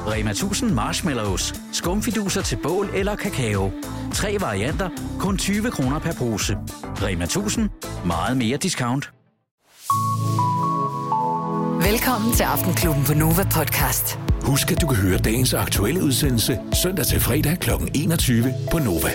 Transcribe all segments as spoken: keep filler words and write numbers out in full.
Rema tusind marshmallows. Skumfiduser til bål eller kakao. Tre varianter, kun tyve kroner per pose. Rema tusind. Meget mere discount. Velkommen til Aftenklubben på Nova Podcast. Husk, at du kan høre dagens aktuelle udsendelse søndag til fredag klokken enogtyve på Nova.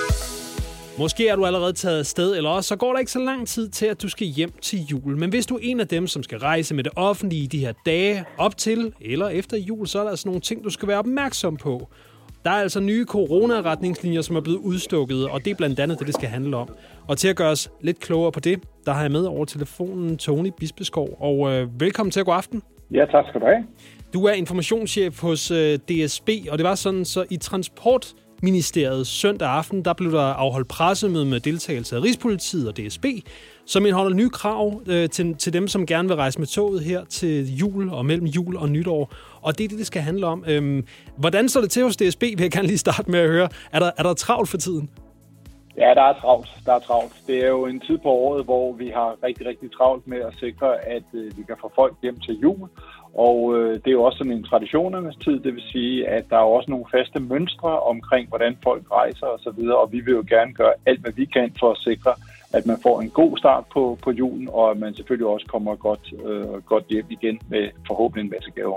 Måske er du allerede taget afsted, eller også så går der ikke så lang tid til, at du skal hjem til jul. Men hvis du er en af dem, som skal rejse med det offentlige de her dage op til eller efter jul, så er der altså nogle ting, du skal være opmærksom på. Der er altså nye coronaretningslinjer, som er blevet udstukket, og det er blandt andet det, det skal handle om. Og til at gøre os lidt klogere på det, der har jeg med over telefonen Tony Bispeskov. Og øh, velkommen til at gå aften. Ja, tak skal du have. Du er informationschef hos øh, D S B, og det var sådan, så i Transportministeriet søndag aften, der blev der afholdt pressemøde med deltagelse af Rigspolitiet og D S B, som indeholder nye krav øh, til, til dem, som gerne vil rejse med toget her til jul og mellem jul og nytår. Og det er det, det skal handle om. Øhm, hvordan står det til hos D S B, vil jeg gerne lige starte med at høre. Er der, er der travlt for tiden? Ja, der er travlt. Der er travlt. Det er jo en tid på året, hvor vi har rigtig, rigtig travlt med at sikre, at øh, vi kan få folk hjem til jul. Og øh, det er jo også sådan en traditionernes tid, det vil sige, at der er også nogle faste mønstre omkring, hvordan folk rejser osv., og vi vil jo gerne gøre alt, hvad vi kan for at sikre, at man får en god start på, på julen, og at man selvfølgelig også kommer godt, øh, godt hjem igen med forhåbentlig en masse gaver.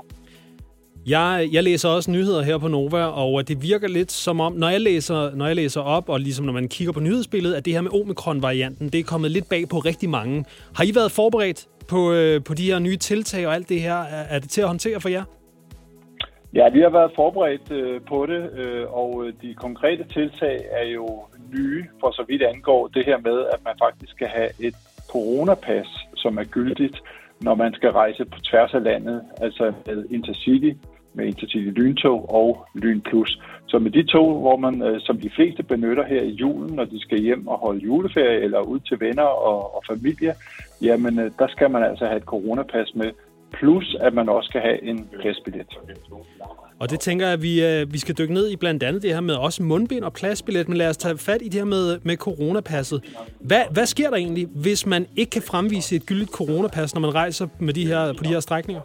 Jeg, jeg læser også nyheder her på Nova, og det virker lidt som om, når jeg læser, når jeg læser op, og ligesom når man kigger på nyhedsbilledet, at det her med omikron-varianten, det er kommet lidt bag på rigtig mange. Har I været forberedt på, øh, på de her nye tiltag og alt det her? Er, er det til at håndtere for jer? Ja, vi har været forberedt øh, på det, øh, og de konkrete tiltag er jo nye, for så vidt angår det her med, at man faktisk skal have et coronapas, som er gyldigt, når man skal rejse på tværs af landet, altså med Intercity, med Intercity Lyntog og Lyn Plus. Så med de tog, hvor man, som de fleste benytter her i julen, når de skal hjem og holde juleferie eller ud til venner og, og familie, jamen der skal man altså have et coronapas med, plus at man også skal have en pladsbillet. Og det tænker jeg, at vi, vi skal dykke ned i blandt andet det her med også mundbind og pladsbillet, men lad os tage fat i det her med, med coronapasset. Hvad, hvad sker der egentlig, hvis man ikke kan fremvise et gyldigt coronapas, når man rejser med de her, på de her strækninger?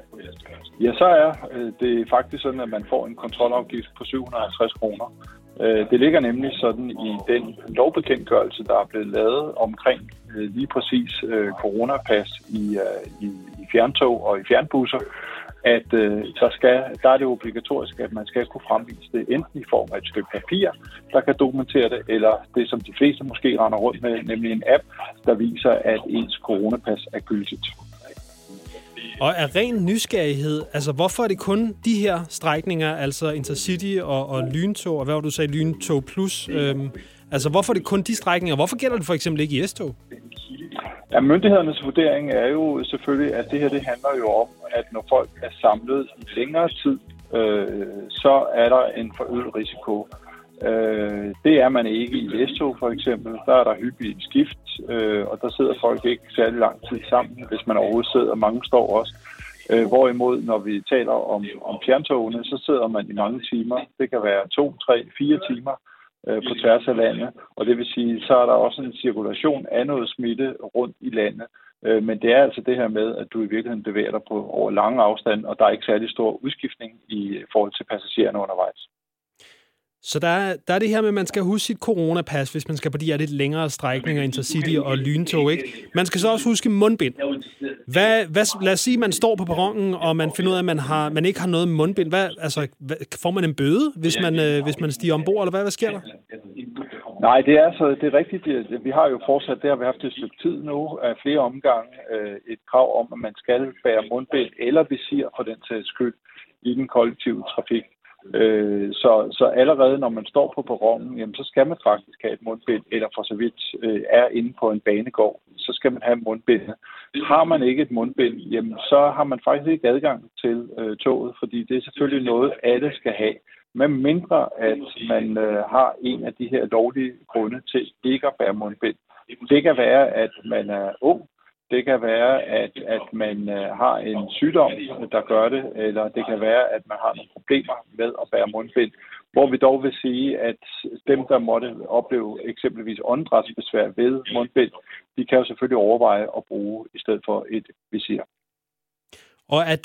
Ja, så er det faktisk sådan, at man får en kontrolafgift på syv hundrede og halvtreds kroner. Det ligger nemlig sådan i den lovbekendtgørelse, der er blevet lavet omkring lige præcis coronapas i, i, i fjerntog og i fjernbusser, at øh, der, skal, der er det obligatorisk, at man skal kunne fremvise det enten i form af et stykke papir, der kan dokumentere det, eller det, som de fleste måske render rundt med, nemlig en app, der viser, at ens coronapas er gyldigt. Og af ren nysgerrighed, altså hvorfor er det kun de her strækninger, altså Intercity og, og Lyntog, og hvad var du sagde, Lyntog Plus, øhm, altså hvorfor er det kun de strækninger? Hvorfor gælder det for eksempel ikke i S-tog? Ja, myndighedernes vurdering er jo selvfølgelig, at det her det handler jo om, at når folk er samlet i længere tid, øh, så er der en forøget risiko. Øh, det er man ikke i S-tog for eksempel. Der er der hyppigt skift, øh, og der sidder folk ikke særlig lang tid sammen, hvis man overhovedet sidder. Mange står også. Øh, hvorimod, når vi taler om, om fjerntogene, så sidder man i mange timer. Det kan være to, tre, fire timer øh, på tværs af landet. Og det vil sige, så er der også en cirkulation af noget smitte rundt i landet. Øh, men det er altså det her med, at du i virkeligheden bevæger dig på over lange afstand, og der er ikke særlig stor udskiftning i forhold til passagererne undervejs. Så der er, der er det her med, at man skal huske sit coronapas, hvis man skal på de her lidt længere strækninger, Intercity og Lyntog, ikke? Man skal så også huske mundbind. Hvad, hvad, lad os sige, at man står på perronen, og man finder ud af, at man, har, man ikke har noget mundbind. Hvad, altså, hvad, får man en bøde, hvis man, øh, hvis man stiger ombord, eller hvad, hvad sker der? Nej, det er altså det er rigtigt. Vi har jo fortsat, det har vi haft et stykke tid nu, af flere omgange, øh, et krav om, at man skal bære mundbind eller visir for den sags skyld i den kollektive trafik. Øh, så, så allerede når man står på perronen, jamen, så skal man faktisk have et mundbind, eller for så vidt øh, er inde på en banegård, så skal man have mundbind. Har man ikke et mundbind, jamen, så har man faktisk ikke adgang til øh, toget, fordi det er selvfølgelig noget, alle skal have. Men mindre at man øh, har en af de her lovlige grunde til ikke at bære mundbind. Det kan være, at man er ung. Det kan være, at, at man øh, har en sygdom, der gør det, eller det kan være, at man har nogle problemer med at bære mundbind. Hvor vi dog vil sige, at dem, der måtte opleve eksempelvis åndedrætsbesvær ved mundbind, de kan jo selvfølgelig overveje at bruge i stedet for et visir. Og er det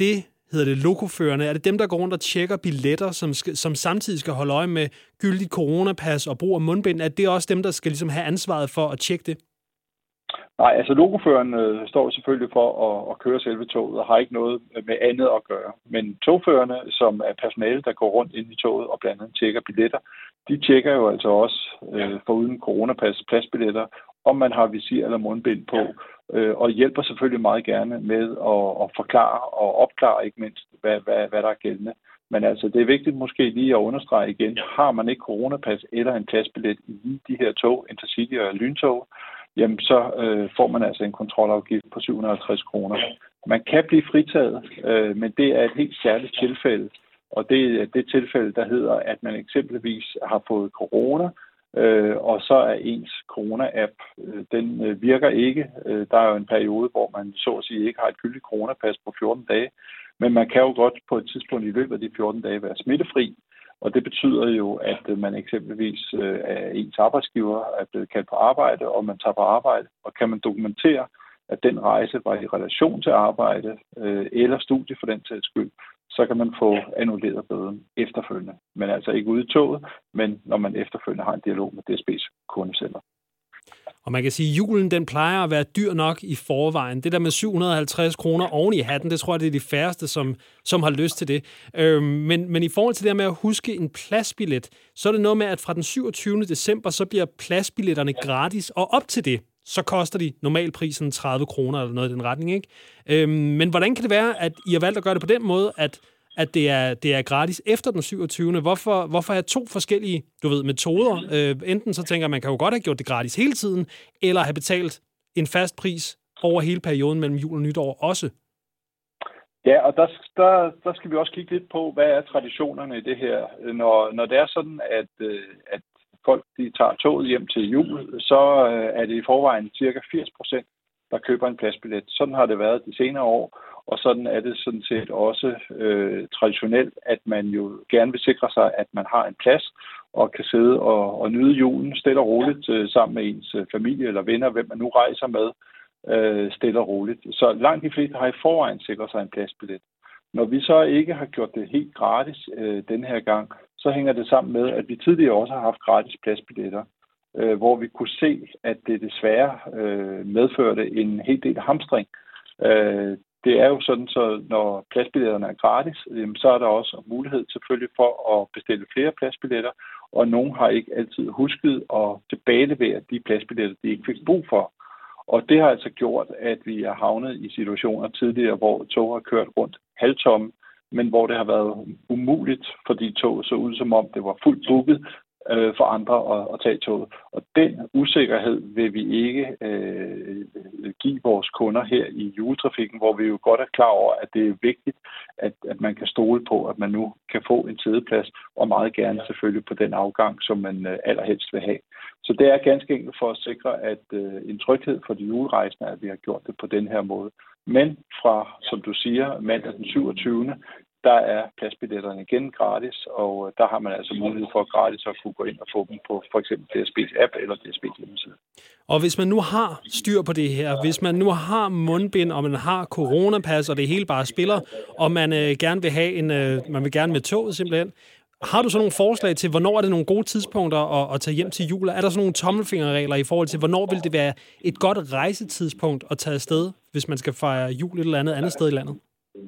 hedder det, lokoførerne? Er det dem, der går rundt og tjekker billetter, som, skal, som samtidig skal holde øje med gyldigt coronapas og brug af mundbind? Er det også dem, der skal ligesom have ansvaret for at tjekke det? Nej, altså lokoføreren øh, står selvfølgelig for at, at køre selve toget og har ikke noget med andet at gøre. Men togførerne, som er personale, der går rundt ind i toget og blandt andet tjekker billetter, de tjekker jo altså også øh, foruden coronapas pladsbilletter, om man har visir eller mundbind på, øh, og hjælper selvfølgelig meget gerne med at, at forklare og opklare ikke mindst, hvad, hvad, hvad der er gældende. Men altså, det er vigtigt måske lige at understrege igen, har man ikke coronapas eller en pladsbillet i de her tog, Intercity og lyntog, jamen så øh, får man altså en kontrolafgift på syv hundrede og halvtreds kroner. Man kan blive fritaget, øh, men det er et helt særligt tilfælde, og det er det tilfælde, der hedder, at man eksempelvis har fået corona, øh, og så er ens corona-app, øh, den øh, virker ikke. Øh, der er jo en periode, hvor man så at sige ikke har et gyldigt coronapas på fjorten dage, men man kan jo godt på et tidspunkt i løbet af de fjorten dage være smittefri. Og det betyder jo, at man eksempelvis øh, er ens arbejdsgiver er blevet kaldt på arbejde, og man tager på arbejde. Og kan man dokumentere, at den rejse var i relation til arbejde øh, eller studie for den sags skyld, så kan man få annulleret bøden efterfølgende. Men altså ikke ude i toget, men når man efterfølgende har en dialog med D S B's kundecenter. Og man kan sige, at julen den plejer at være dyr nok i forvejen. Det der med syv hundrede og halvtreds kroner oven i hatten, det tror jeg, det er de færreste, som, som har lyst til det. Øhm, men, men i forhold til det her med at huske en pladsbillet, så er det noget med, at fra den syvogtyvende december, så bliver pladsbilletterne gratis, og op til det, så koster de normalprisen tredive kroner eller noget i den retning, ikke? Øhm, men hvordan kan det være, at I har valgt at gøre det på den måde, at at det er, det er gratis efter den syvogtyvende Hvorfor, hvorfor er to forskellige, du ved, metoder? Øh, enten så tænker man, kan jo godt have gjort det gratis hele tiden, eller have betalt en fast pris over hele perioden mellem jul og nytår også. Ja, og der, der, der skal vi også kigge lidt på, hvad er traditionerne i det her. Når, når det er sådan, at, at folk de tager toget hjem til jul, så er det i forvejen cirka firs procent, der køber en pladsbillet. Sådan har det været de senere år. Og sådan er det sådan set også øh, traditionelt, at man jo gerne vil sikre sig, at man har en plads og kan sidde og, og nyde julen stille og roligt øh, sammen med ens familie eller venner, hvem man nu rejser med, øh, stille og roligt. Så langt de fleste har i forvejen sikret sig en pladsbillet. Når vi så ikke har gjort det helt gratis øh, denne her gang, så hænger det sammen med, at vi tidligere også har haft gratis pladsbilletter, øh, hvor vi kunne se, at det desværre øh, medførte en hel del hamstring. Øh, Det er jo sådan, så når pladsbilletterne er gratis, så er der også mulighed selvfølgelig for at bestille flere pladsbilletter, og nogen har ikke altid husket at tilbagelevere de pladsbilletter, de ikke fik brug for. Og det har altså gjort, at vi er havnet i situationer tidligere, hvor tog har kørt rundt halvtomme, men hvor det har været umuligt, fordi toget så ud som om det var fuldt booket for andre at, at tage toget. Og den usikkerhed vil vi ikke øh, give vores kunder her i juletrafikken, hvor vi jo godt er klar over, at det er vigtigt, at, at man kan stole på, at man nu kan få en sædeplads, og meget gerne selvfølgelig på den afgang, som man øh, allerhelst vil have. Så det er ganske enkelt for at sikre, at øh, en tryghed for de julerejsende, at vi har gjort det på den her måde. Men fra, som du siger, mandag den syvogtyvende der er pladsbilletterne igen gratis, og der har man altså mulighed for gratis at kunne gå ind og få dem på for eksempel D S B's app eller D S B's hjemmeside. Og hvis man nu har styr på det her, hvis man nu har mundbind, og man har coronapas, og det hele bare spiller, og man øh, gerne vil have en, øh, man vil gerne med toget simpelthen, har du så nogle forslag til, hvornår er det nogle gode tidspunkter at, at tage hjem til jul? Er der sådan nogle tommelfingerregler i forhold til, hvornår vil det være et godt rejsetidspunkt at tage afsted, hvis man skal fejre jul et eller andet andet sted i landet?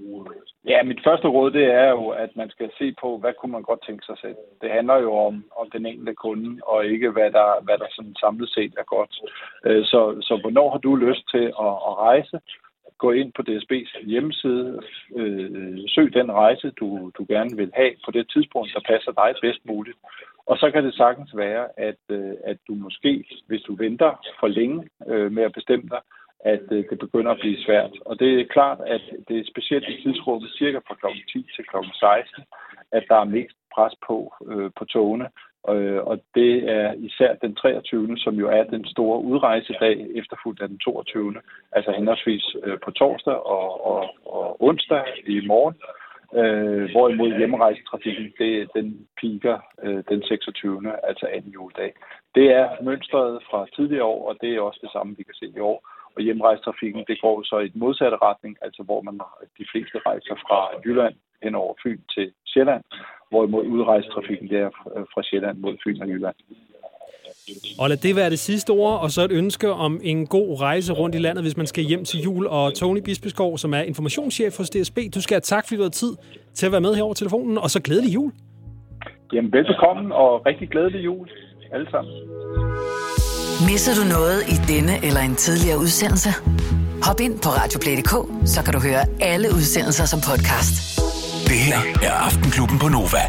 Ja, mit første råd, det er jo, at man skal se på, hvad kunne man godt tænke sig selv. Det handler jo om, om den enkelte kunde, og ikke hvad der, hvad der sådan samlet set er godt. Så, så hvornår har du lyst til at, at rejse? Gå ind på D S B's hjemmeside, øh, søg den rejse, du, du gerne vil have på det tidspunkt, der passer dig bedst muligt. Og så kan det sagtens være, at, øh, at du måske, hvis du venter for længe øh, med at bestemme dig, at øh, det begynder at blive svært. Og det er klart, at det er specielt i tidsrummet cirka fra klokken ti til klokken seksten, at der er mest pres på øh, på togene. Øh, og det er især den treogtyvende som jo er den store udrejsedag, efterfulgt af den toogtyvende altså henholdsvis øh, på torsdag og, og, og onsdag i morgen. Øh, hvorimod hjemmerejsetrafikken, det, den piker øh, den seksogtyvende altså anden juledag. Det er mønstret fra tidligere år, og det er også det samme, vi kan se i år. Og hjemrejstrafikken, det går så i den modsatte retning, altså hvor man de fleste rejser fra Jylland hen over Fyn til Sjælland, hvorimod udrejsetrafikken det er fra Sjælland mod Fyn og Jylland. Og lad det være det sidste ord, og så et ønske om en god rejse rundt i landet, hvis man skal hjem til jul. Og Tony Bispeskov, som er informationschef hos D S B, du skal have tak, fordi du har tid til at være med her over telefonen, og så glædelig jul. Jamen, velbekomme, og rigtig glædelig jul alle sammen. Misser du noget i denne eller en tidligere udsendelse? Hop ind på radioplay punktum d k, så kan du høre alle udsendelser som podcast. Det her er Aftenklubben på Nova.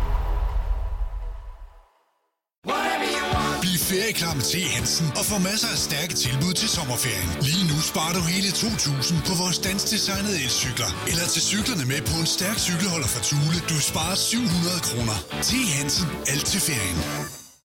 Bliv ferieklar med T. Hansen og få masser af stærke tilbud til sommerferien. Lige nu sparer du hele to tusind på vores danskdesignede elcykler. Eller til cyklerne med på en stærk cykelholder fra Thule. Du sparer syv hundrede kroner. T. Hansen. Alt til ferien.